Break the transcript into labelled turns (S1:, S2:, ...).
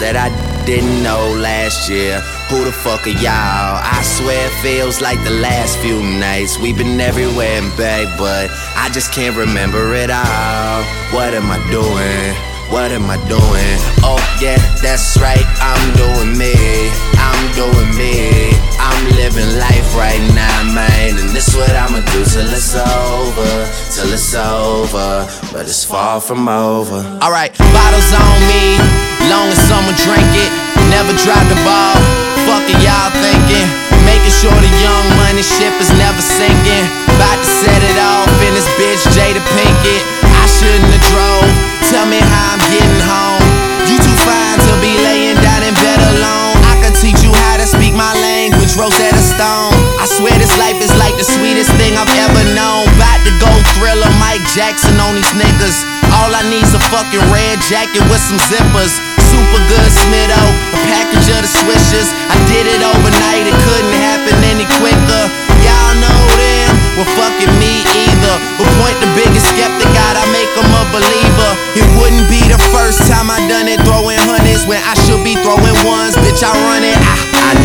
S1: that I didn't know last year. Who the fuck are y'all? I swear it feels like the last few nights. We've been everywhere and back, but I just can't remember it all. What am I doing? What am I doing? Oh yeah, that's right, I'm doing me. I'm doing me. I'm living life right now, man. And this what I'ma do till it's over. Till it's over, but it's far from over. Alright, bottles on me, long as someone drink it. Never drop the ball, fuck it y'all thinking. Making sure the young money ship is never sinking. About to set it off in this bitch Jada Pinkett. I shouldn't have drove, tell me how I'm getting home. You too fine to be laying down in bed alone. I can teach you how to speak my language, Rosetta Stone. I swear this life is like the sweetest thing I've ever known. About to go Thriller, Mike Jackson on these niggas. All I need's a fucking red jacket with some zippers. Super good Smitto, a package of the swishers. I did it overnight, it